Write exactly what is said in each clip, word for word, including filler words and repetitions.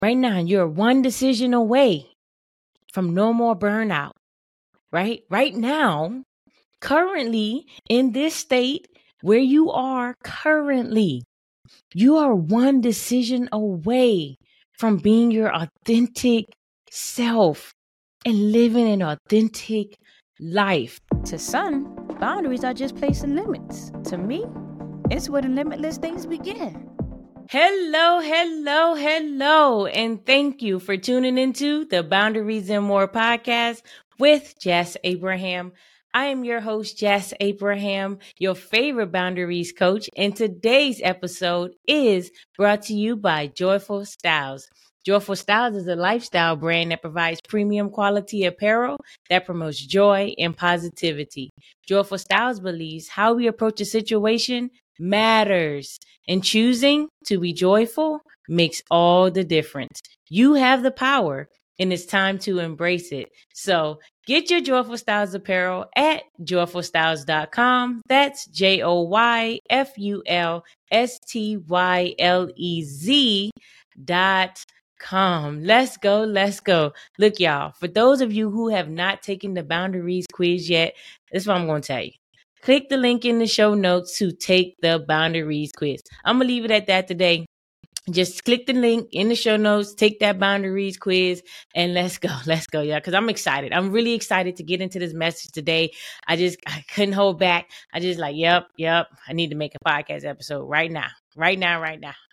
Right now, you're one decision away from no more burnout, right? Right now, currently in this state where you are currently, you are one decision away from being your authentic self and living an authentic life. To some, boundaries are just placing limits. To me, it's where the limitless things begin. Hello, hello, hello, and thank you for tuning into the Boundaries and More podcast with Jess Abraham. I am your host, Jess Abraham, your favorite boundaries coach, and today's episode is brought to you by Joyful Styles. Joyful Styles is a lifestyle brand that provides premium quality apparel that promotes joy and positivity. Joyful Styles believes how we approach a situation matters, and choosing to be joyful makes all the difference. You have the power, and it's time to embrace it. So get your Joyful Styles apparel at joyful styles dot com. That's J O Y F U L S T Y L E Z dot com. Let's go, let's go. Look, y'all, for those of you who have not taken the boundaries quiz yet, this is what I'm going to tell you. Click the link in the show notes to take the boundaries quiz. I'm going to leave it at that today. Just click the link in the show notes, take that boundaries quiz, and let's go. Let's go, y'all, because I'm excited. I'm really excited to get into this message today. I just, I couldn't hold back. I just like, yep, yep, I need to make a podcast episode right now, right now, right now.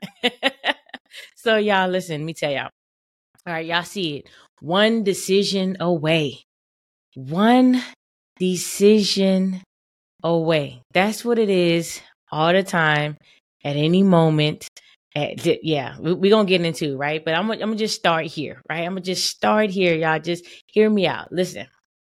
So, y'all, listen, let me tell y'all. All right, y'all see it. One decision away. One decision away. That's what it is all the time, at any moment. At, yeah, we're we going to get into, right? But I'm, I'm going to just start here, right? I'm going to just start here, y'all. Just hear me out. Listen.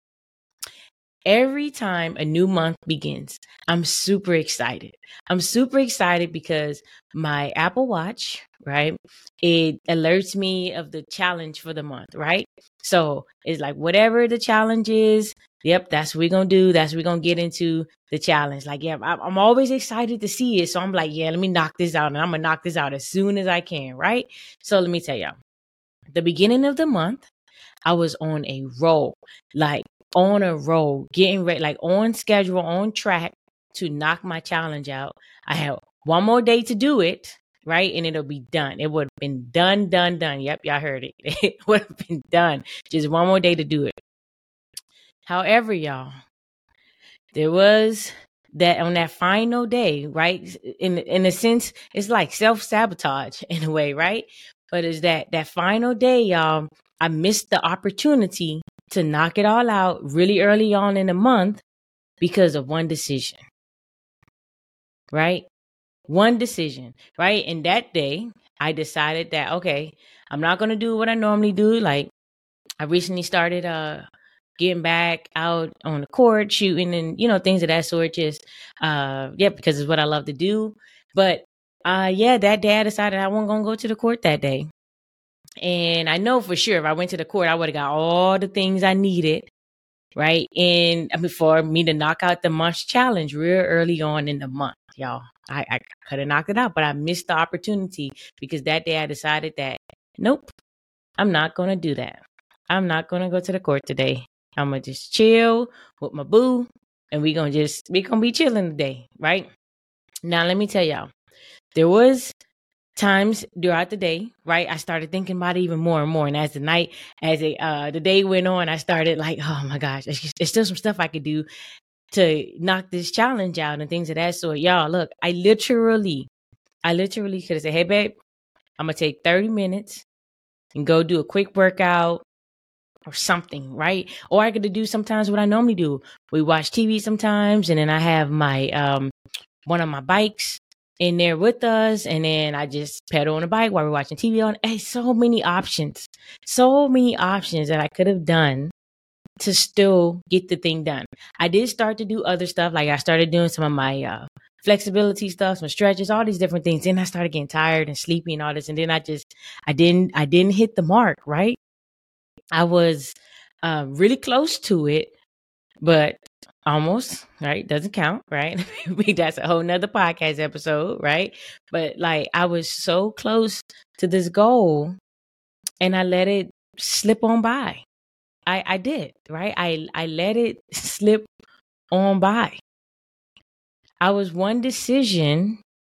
Every time a new month begins, I'm super excited. I'm super excited because my Apple Watch, right, it alerts me of the challenge for the month, right? So it's like whatever the challenge is, yep, that's what we're going to do. That's what we're going to get into the challenge. Like, yeah, I'm always excited to see it. So I'm like, yeah, let me knock this out. And I'm going to knock this out as soon as I can, right? So let me tell y'all, the beginning of the month, I was on a roll, like on a roll, getting ready, like on schedule, on track to knock my challenge out. I had one more day to do it, right? And it'll be done. It would have been done, done, done. Yep, y'all heard it. It would have been done. Just one more day to do it. However, y'all, there was that on that final day, right? In in a sense, it's like self-sabotage in a way, right? But it's that that final day, y'all, I missed the opportunity to knock it all out really early on in the month because of one decision, right? One decision, right? And that day, I decided that, okay, I'm not going to do what I normally do. Like, I recently started uh, getting back out on the court, shooting and, you know, things of that sort. Just, uh, yeah, because it's what I love to do. But, uh, yeah, that day I decided I wasn't going to go to the court that day. And I know for sure if I went to the court, I would have got all the things I needed, right? And I mean, for me to knock out the month challenge real early on in the month, y'all. I, I could have knocked it out, but I missed the opportunity because that day I decided that, nope, I'm not going to do that. I'm not going to go to the court today. I'm going to just chill with my boo and we're going to just, we're going to be chilling today, right? Now, let me tell y'all, there was times throughout the day, right? I started thinking about it even more and more. And as the night, as it, uh, the day went on, I started like, oh my gosh, there's, there's still some stuff I could do to knock this challenge out and things of that sort. Y'all, look, I literally, I literally could have said, hey, babe, I'm going to take thirty minutes and go do a quick workout or something, right? Or I could do sometimes what I normally do. We watch T V sometimes, and then I have my, um, one of my bikes in there with us, and then I just pedal on the bike while we're watching T V on. Hey, so many options, so many options that I could have done to still get the thing done. I did start to do other stuff, like I started doing some of my uh, flexibility stuff, some stretches, all these different things. Then I started getting tired and sleepy and all this, and then I just, I didn't, I didn't hit the mark, right? I was uh, really close to it, but almost, right? Doesn't count, right? That's a whole nother podcast episode, right? But like, I was so close to this goal and I let it slip on by. I, I did, right? I, I let it slip on by. I was one decision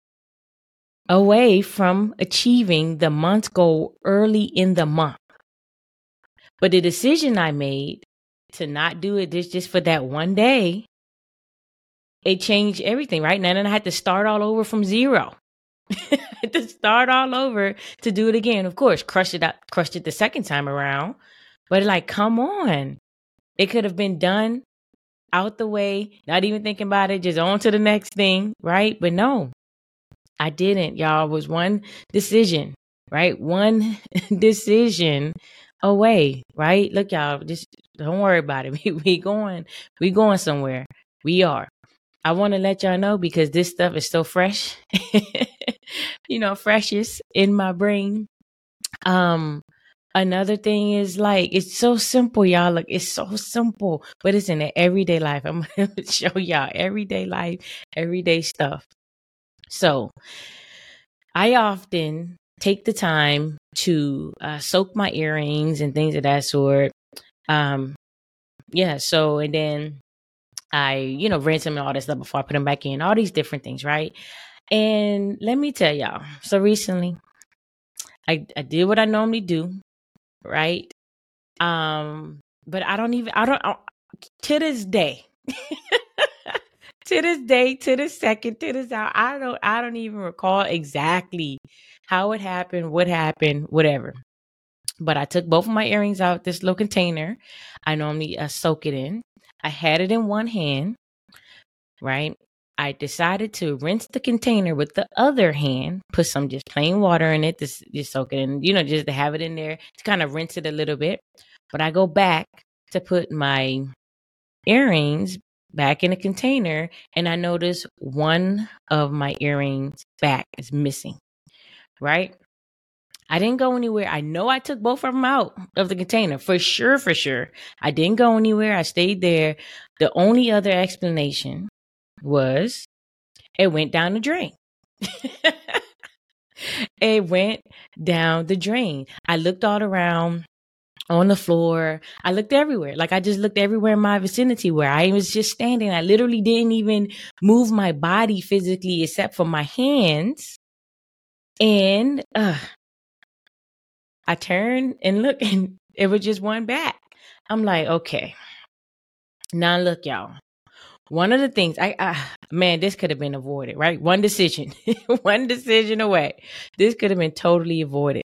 away from achieving the month goal early in the month. But the decision I made to not do it just, just for that one day, it changed everything, right? Now then I had to start all over from zero. I had to start all over to do it again. Of course, crushed it out, crushed it the second time around. But like, come on. It could have been done out the way, not even thinking about it, just on to the next thing, right? But no, I didn't, y'all. It was one decision, right? One decision away, right? Look, y'all, just don't worry about it. We, we going, we going somewhere. We are. I want to let y'all know because this stuff is so fresh, you know, freshest in my brain. Um, another thing is like, it's so simple, y'all. Look, it's so simple, but it's in the everyday life. I'm going to show y'all everyday life, everyday stuff. So I often take the time to uh, soak my earrings and things of that sort. Um, yeah. So, and then I, you know, rinse them and all that stuff before I put them back in, all these different things, right? And let me tell y'all, so recently I, I did what I normally do, right? Um, but I don't even, I don't, I, to this day, to this day, to this second, to this hour, I don't, I don't even recall exactly how it happened, what happened, whatever. But I took both of my earrings out this little container I normally uh, soak it in. I had it in one hand, right? I decided to rinse the container with the other hand, put some just plain water in it to just soak it in, you know, just to have it in there to kind of rinse it a little bit. But I go back to put my earrings back in the container and I notice one of my earrings back is missing, right? I didn't go anywhere. I know I took both of them out of the container for sure, for sure. I didn't go anywhere. I stayed there. The only other explanation was it went down the drain. It went down the drain. I looked all around on the floor. I looked everywhere. Like I just looked everywhere in my vicinity where I was just standing. I literally didn't even move my body physically except for my hands. And uh, I turned and looked and it was just one back. I'm like, okay. Now look, y'all. One of the things I, I man, this could have been avoided, right? One decision, one decision away. This could have been totally avoided.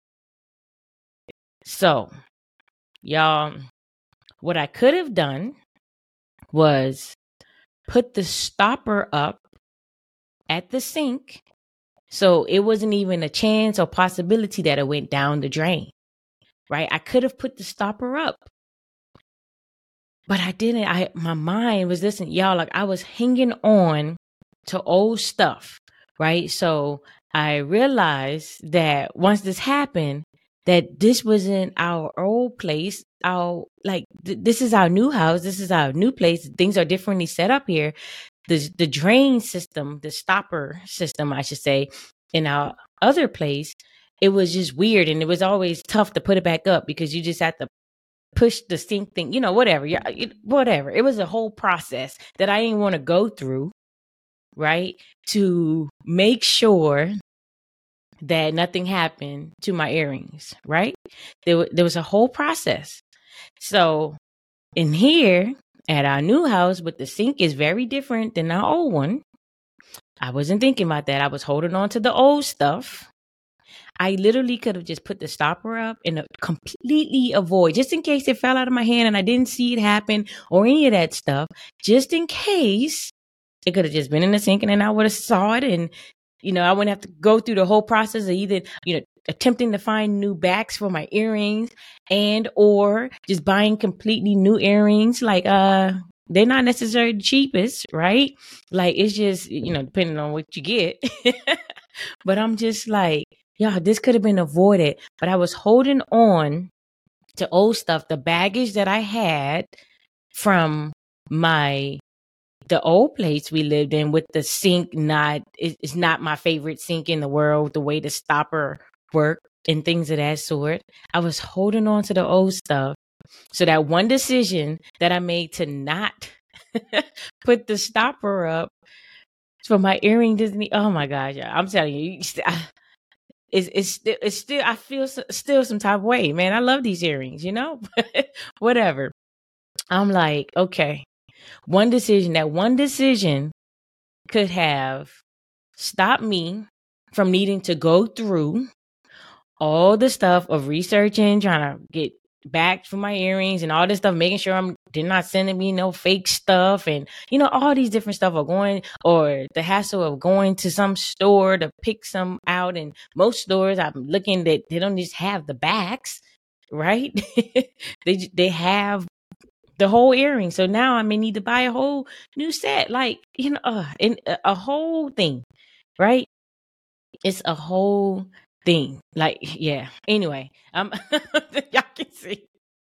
So, y'all, what I could have done was put the stopper up at the sink. So it wasn't even a chance or possibility that it went down the drain, right? I could have put the stopper up. But I didn't. I my mind was listen, y'all, like I was hanging on to old stuff, right? So I realized that once this happened, that this wasn't our old place. Our like th- this is our new house. This is our new place. Things are differently set up here. The the drain system, the stopper system, I should say, in our other place, it was just weird, and it was always tough to put it back up because you just had to push the sink thing, you know, whatever, yeah, whatever. It was a whole process that I didn't want to go through, right? To make sure that nothing happened to my earrings, right? There, w- there was a whole process. So in here at our new house, but the sink is very different than our old one. I wasn't thinking about that. I was holding on to the old stuff. I literally could have just put the stopper up and completely avoid, just in case it fell out of my hand and I didn't see it happen or any of that stuff, just in case it could have just been in the sink and then I would have saw it. And, you know, I wouldn't have to go through the whole process of either, you know, attempting to find new backs for my earrings and, or just buying completely new earrings. Like, uh, they're not necessarily the cheapest, right? Like, it's just, you know, depending on what you get. But I'm just like, yeah, this could have been avoided, but I was holding on to old stuff, the baggage that I had from my, the old place we lived in with the sink not, it's not my favorite sink in the world, the way the stopper worked, and things of that sort. I was holding on to the old stuff. So that one decision that I made to not put the stopper up for my earring Disney. Oh my gosh, yeah, I'm telling you, it's it's still it's still I feel still some type of way, man. I love these earrings, you know. Whatever. I'm like, okay, one decision. That one decision could have stopped me from needing to go through all the stuff of researching, trying to get back for my earrings and all this stuff, making sure I'm they're not sending me no fake stuff, and you know, all these different stuff are going, or the hassle of going to some store to pick some out. And most stores I'm looking that they don't just have the backs, right? they they have the whole earring. So now I may need to buy a whole new set, like, you know, uh, and a, a whole thing, right? It's a whole thing. Like, yeah. Anyway, um, y'all can see,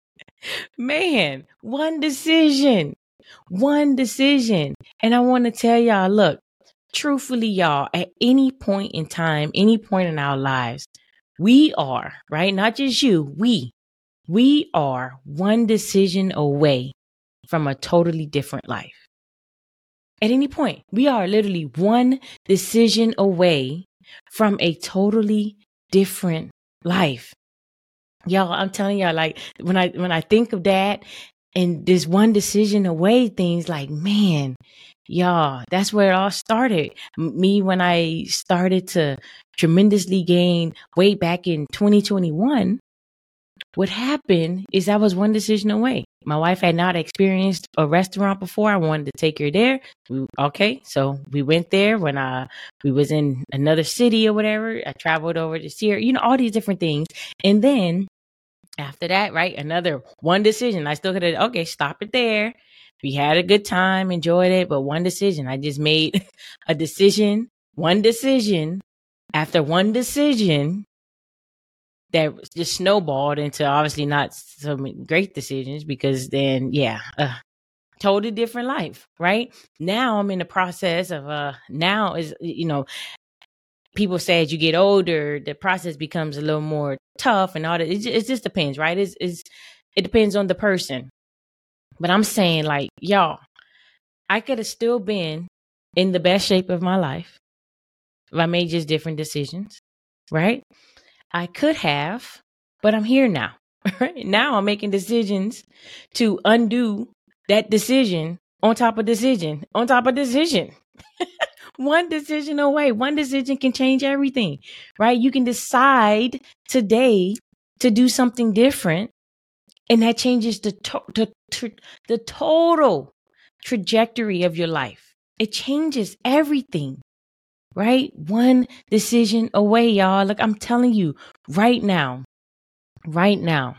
man, one decision, one decision. And I want to tell y'all, look, truthfully, y'all, at any point in time, any point in our lives, we are, right? Not just you, we, we are one decision away from a totally different life. At any point, we are literally one decision away from a totally different life. Y'all, I'm telling y'all, like, when I when I think of that and this one decision away, things like, man, y'all, that's where it all started. Me, when I started to tremendously gain weight back in twenty twenty-one, what happened is I was one decision away. My wife had not experienced a restaurant before. I wanted to take her there. We, okay, so we went there when I, we was in another city or whatever. I traveled over to see her, you know, all these different things. And then after that, right, another one decision. I still could have, okay, stop it there. We had a good time, enjoyed it, but one decision. I just made a decision, one decision after one decision that just snowballed into obviously not so many great decisions, because then, yeah, uh, totally different life, right? Now I'm in the process of, uh, now is, you know, people say as you get older, the process becomes a little more tough and all that. It just, it just depends, right? It's, it's, it depends on the person. But I'm saying, like, y'all, I could have still been in the best shape of my life if I made just different decisions, right? I could have, but I'm here now. Right? Now I'm making decisions to undo that decision on top of decision on top of decision. One decision away. One decision can change everything, right? You can decide today to do something different, and that changes the to- the, to- the total trajectory of your life. It changes everything. Right? One decision away, y'all. Look, I'm telling you right now, right now,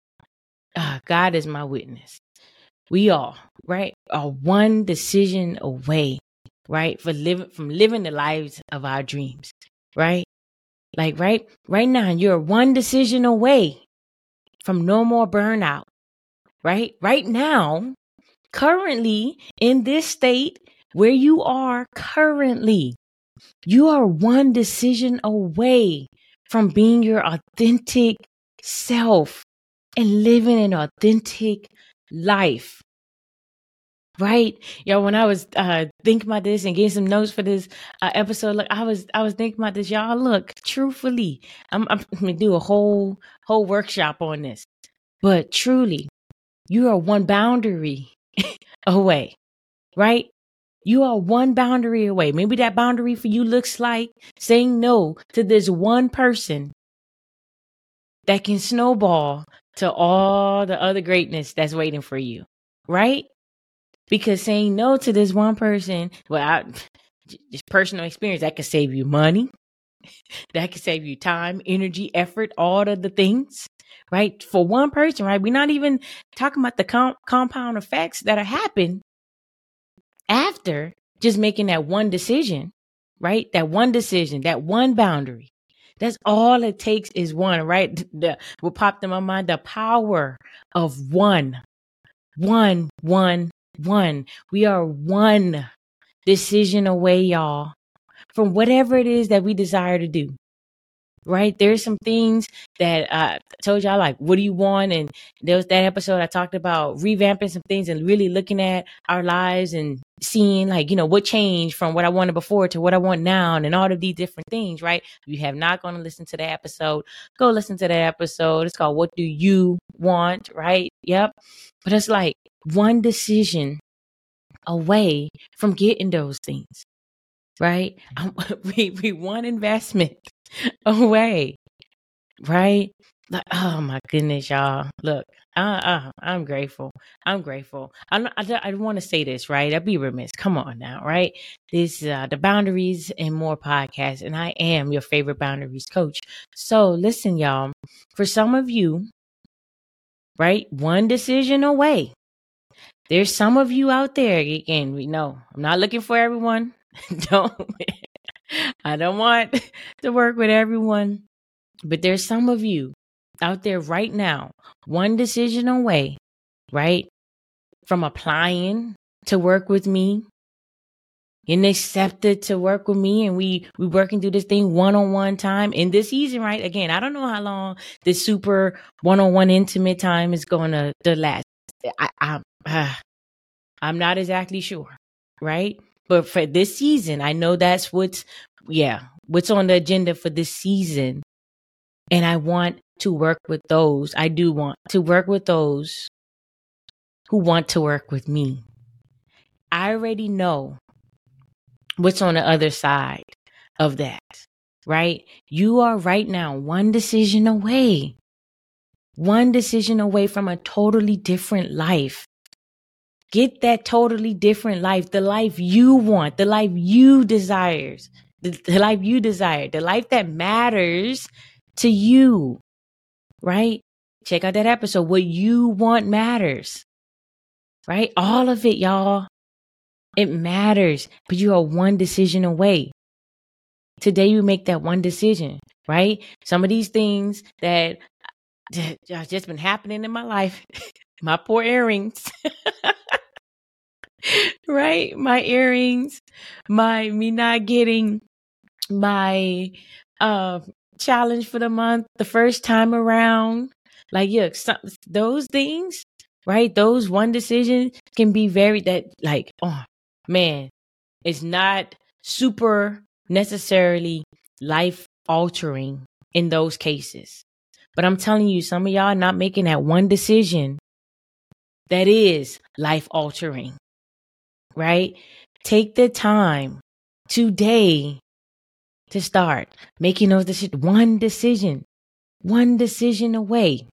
uh, God is my witness. We all, right, are one decision away, right, for living, from living the lives of our dreams, right? Like, right, right now, you're one decision away from no more burnout, right? Right now, currently in this state where you are currently, you are one decision away from being your authentic self and living an authentic life. Right? Y'all, when I was uh, thinking about this and getting some notes for this uh, episode, look, I was I was thinking about this. Y'all, look, truthfully, I'm, I'm going to do a whole whole workshop on this. But truly, you are one boundary away, right? You are one boundary away. Maybe that boundary for you looks like saying no to this one person that can snowball to all the other greatness that's waiting for you, right? Because saying no to this one person, well, I, just personal experience, that could save you money. That could save you time, energy, effort, all of the things, right? For one person, right? We're not even talking about the com- compound effects that are happen after just making that one decision, right? That one decision, that one boundary. That's all it takes is one, right? The, what popped in my mind, the power of one, one, one, one. We are one decision away, y'all, from whatever it is that we desire to do. right? There's some things that I told y'all, like, what do you want? And there was that episode I talked about revamping some things and really looking at our lives and seeing, like, you know, what changed from what I wanted before to what I want now and all of these different things, right? If you have not gone to listen to the episode, go listen to that episode. It's called What Do You Want, right? Yep. But it's like one decision away from getting those things, right? we, we one investment away, right? Like, oh my goodness, y'all. Look, uh, uh, I'm grateful. I'm grateful. I'm, I, I want to say this, right? I'd be remiss. Come on now, right? This is uh, the Boundaries and More podcast, and I am your favorite boundaries coach. So listen, y'all, for some of you, right, one decision away. There's some of you out there, again, we know, I'm not looking for everyone. don't, I don't want to work with everyone, but there's some of you out there right now, one decision away, right, from applying to work with me and accepted to work with me, and we we working through this thing one-on-one time in this season, right? Again, I don't know how long this super one-on-one intimate time is going to, to last. I, I, uh, I'm not exactly sure, right? But for this season, I know that's what's, yeah, what's on the agenda for this season. And I want to work with those. I do want to work with those who want to work with me. I already know what's on the other side of that, right? You are right now one decision away, one decision away from a totally different life. Get that totally different life, the life you want, the life you desires, the, the life you desire, the life that matters to you, right? Check out that episode. What you want matters, right? All of it, y'all. It matters, but you are one decision away. Today, you make that one decision, right? Some of these things that, that have just been happening in my life, my poor earrings, right? My earrings, my me not getting my uh, challenge for the month the first time around. Like, yeah, some, those things, right? Those one decisions can be very, that like, oh man, it's not super necessarily life altering in those cases. But I'm telling you, some of y'all are not making that one decision that is life altering, right? Take the time today to start making those decisions. One decision, one decision away.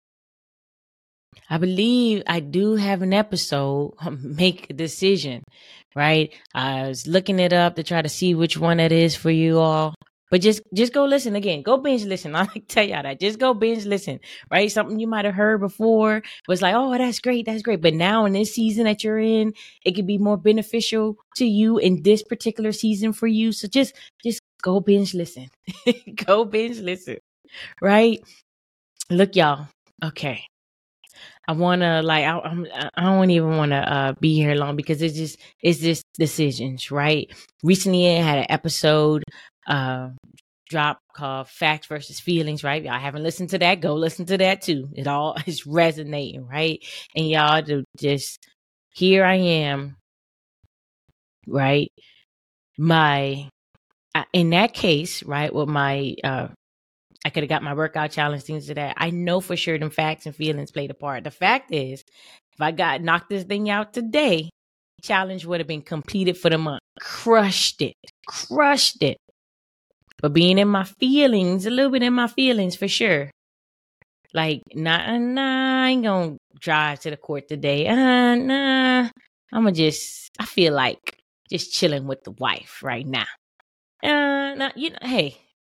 I believe I do have an episode, Make a Decision, right? I was looking it up to try to see which one it is for you all. But just, just go listen again. Go binge listen. I like to tell y'all that. Just go binge listen, right? Something you might have heard before was like, oh, that's great. That's great. But now in this season that you're in, it could be more beneficial to you in this particular season for you. So just, just go binge listen. Go binge listen, right? Look, y'all. Okay. I want to like, I, I'm, I don't even want to uh, be here long because it's just, it's just decisions, right? Recently I had an episode uh, drop called Facts versus Feelings, right? Y'all haven't listened to that. Go listen to that too. It all is resonating, right? And y'all to just, here I am, right? My, uh, in that case, right, with my, uh, I could have got my workout challenge, things like that. I know for sure them facts and feelings played a part. The fact is, if I got knocked this thing out today, challenge would have been completed for the month. Crushed it. Crushed it. But being in my feelings, a little bit in my feelings for sure. Like, nah, nah, I ain't gonna drive to the court today. Uh, nah, I'm gonna just, I feel like just chilling with the wife right now. Uh, nah, you know, hey.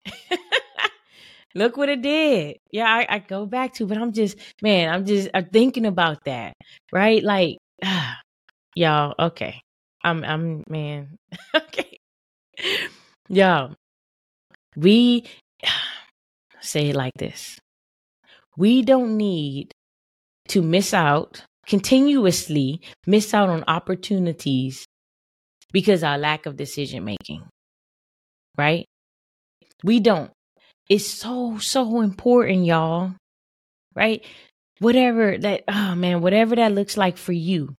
Look what it did. Yeah, I, I go back to, but I'm just, man, I'm just, I'm thinking about that, right? Like, ah, y'all, okay. I'm, I'm, man, okay. Y'all, we say it like this. We don't need to miss out, continuously miss out on opportunities because our lack of decision making, right? We don't. is so, so important, y'all. Right? Whatever that, oh man, whatever that looks like for you.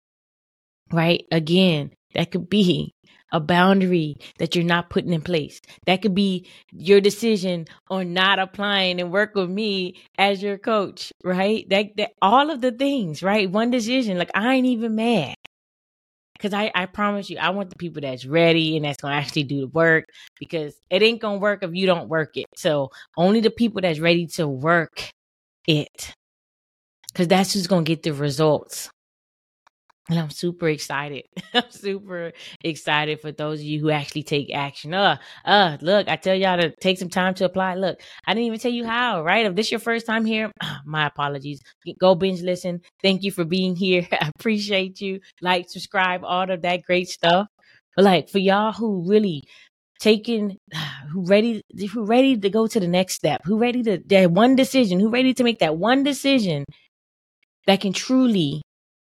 Right? Again, that could be a boundary that you're not putting in place. That could be your decision on not applying and work with me as your coach, right? That, that all of the things, right? One decision, like I ain't even mad. Because I, I promise you, I want the people that's ready and that's going to actually do the work, because it ain't going to work if you don't work it. So only the people that's ready to work it, because that's who's going to get the results. And I'm super excited. I'm super excited for those of you who actually take action. Uh, uh, look, I tell y'all to take some time to apply. Look, I didn't even tell you how, right? If this is your first time here, uh, my apologies. Go binge listen. Thank you for being here. I appreciate you. Like, subscribe, all of that great stuff. But like for y'all who really taking, who ready, who ready to go to the next step, who ready to, that one decision, who ready to make that one decision that can truly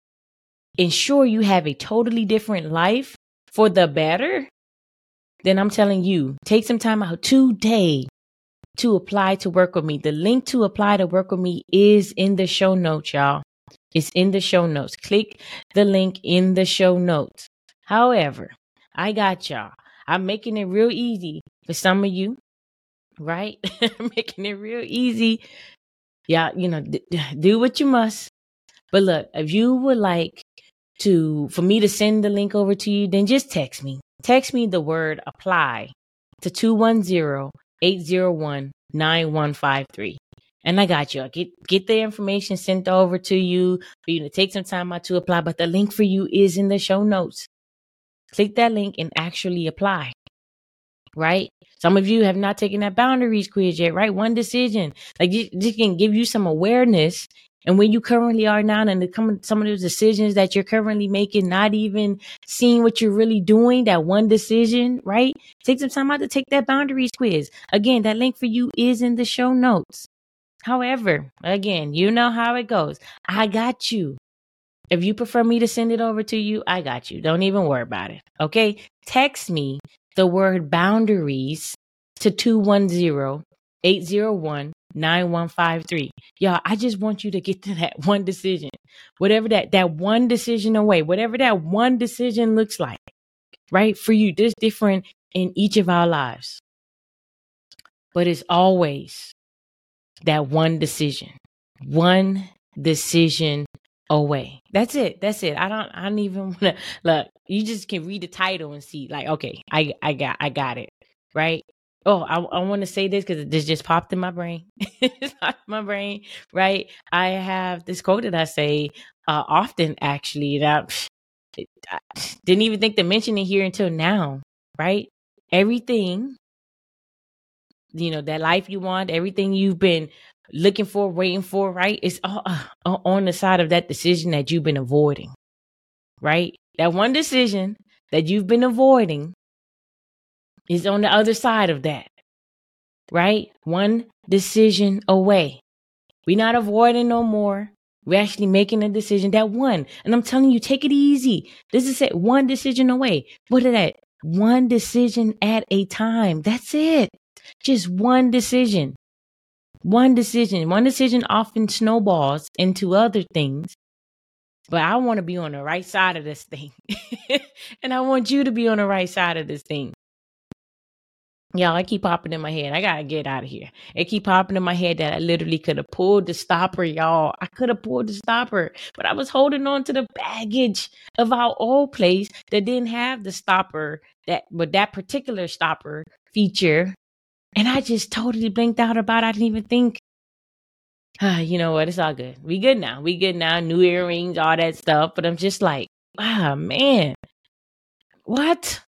ensure you have a totally different life for the better, then I'm telling you, take some time out today to apply to work with me. The link to apply to work with me is in the show notes, y'all. It's in the show notes. Click the link in the show notes. However, I got y'all. I'm making it real easy for some of you, right? I'm making it real easy. Yeah, you know, d- do what you must. But look, if you would like to, for me to send the link over to you, then just text me. Text me the word apply to two one zero, eight zero one, nine one five three. And I got you. Get, get the information sent over to you for you to take some time out to apply. But the link for you is in the show notes. Click that link and actually apply. Right? Some of you have not taken that boundaries quiz yet, right? One decision. Like, this can give you some awareness. And when you currently are now, and the, some of those decisions that you're currently making, not even seeing what you're really doing, that one decision, right? Take some time out to take that boundaries quiz. Again, that link for you is in the show notes. However, again, you know how it goes. I got you. If you prefer me to send it over to you, I got you. Don't even worry about it. Okay? Text me the word boundaries to two one zero, eight zero one, nine one five three. Y'all, I just want you to get to that one decision. Whatever that, that one decision away, whatever that one decision looks like, right? For you, there's different in each of our lives. But it's always that one decision. One decision away. That's it. That's it. I don't I don't even want to look. You just can read the title and see, like, okay, I I got I got it. Right? Oh, I I want to say this because this just popped in my brain. It's popped in my brain, right? I have this quote that I say uh, often, actually, that I, I didn't even think to mention it here until now, right? Everything, you know, that life you want, everything you've been looking for, waiting for, right? It's all uh, on the side of that decision that you've been avoiding, right? That one decision that you've been avoiding is on the other side of that, right? One decision away. We're not avoiding no more. We're actually making a decision, that one. And I'm telling you, take it easy. This is it. One decision away. What is that? One decision at a time. That's it. Just one decision. One decision. One decision often snowballs into other things. But I want to be on the right side of this thing. And I want you to be on the right side of this thing. Y'all, I keep popping in my head. I got to get out of here. It keep popping in my head that I literally could have pulled the stopper, y'all. I could have pulled the stopper, but I was holding on to the baggage of our old place that didn't have the stopper, that but that particular stopper feature. And I just totally blinked out about it. I didn't even think. Uh, you know what? It's all good. We good now. We good now. New earrings, all that stuff. But I'm just like, wow, man. What?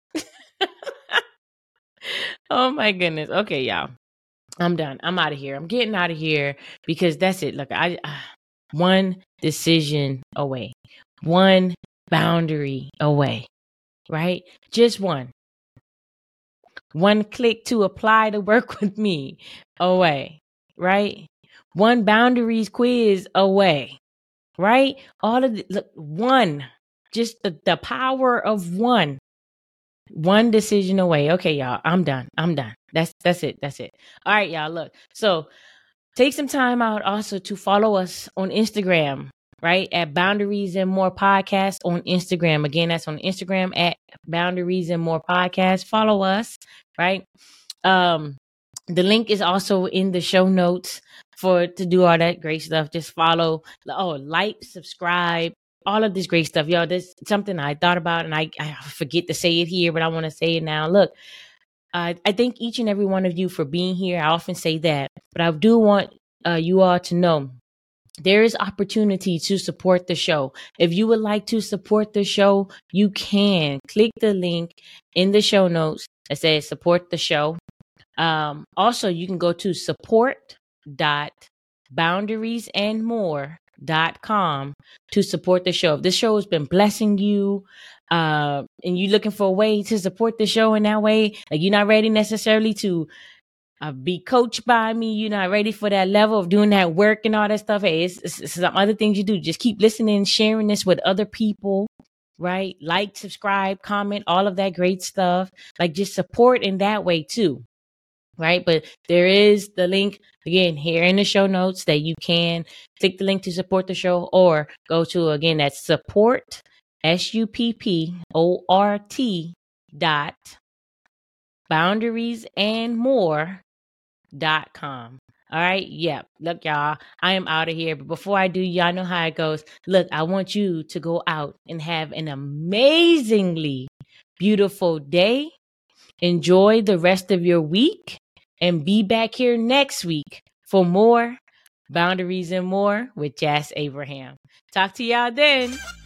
Oh, my goodness. Okay, y'all. I'm done. I'm out of here. I'm getting out of here because that's it. Look, I uh, one decision away. One boundary away. Right? Just one. One click to apply to work with me away. Right? One boundaries quiz away, right? All of the, look, one, just the, the power of one, One decision away. Okay, y'all, I'm done. I'm done. That's that's it. That's it. All right, y'all, look. So take some time out also to follow us on Instagram, right? At Boundaries and More Podcast on Instagram. Again, that's on Instagram at Boundaries and More Podcast. Follow us, right? Um, the link is also in the show notes for to do all that great stuff. Just follow, oh, like, subscribe, all of this great stuff. Y'all, this something I thought about and I, I forget to say it here, but I want to say it now. Look, uh, I thank each and every one of you for being here. I often say that, but I do want uh, you all to know there is opportunity to support the show. If you would like to support the show, you can click the link in the show notes that says support the show. Um, also, you can go to support dot boundaries and more dot com to support the show. If this show has been blessing you, uh, and you're looking for a way to support the show in that way, like you're not ready necessarily to uh, be coached by me, you're not ready for that level of doing that work and all that stuff. Hey, it's, it's, it's some other things you do. Just keep listening, sharing this with other people. Right? Like, subscribe, comment, all of that great stuff. Like, just support in that way too. Right. But there is the link again here in the show notes that you can click the link to support the show or go to, again, that's support, S U P P O R T dot boundaries and more dot com. All right. Yep. Look, y'all, I am out of here. But before I do, y'all know how it goes. Look, I want you to go out and have an amazingly beautiful day. Enjoy the rest of your week. And be back here next week for more Boundaries and More with Jas Abraham. Talk to y'all then.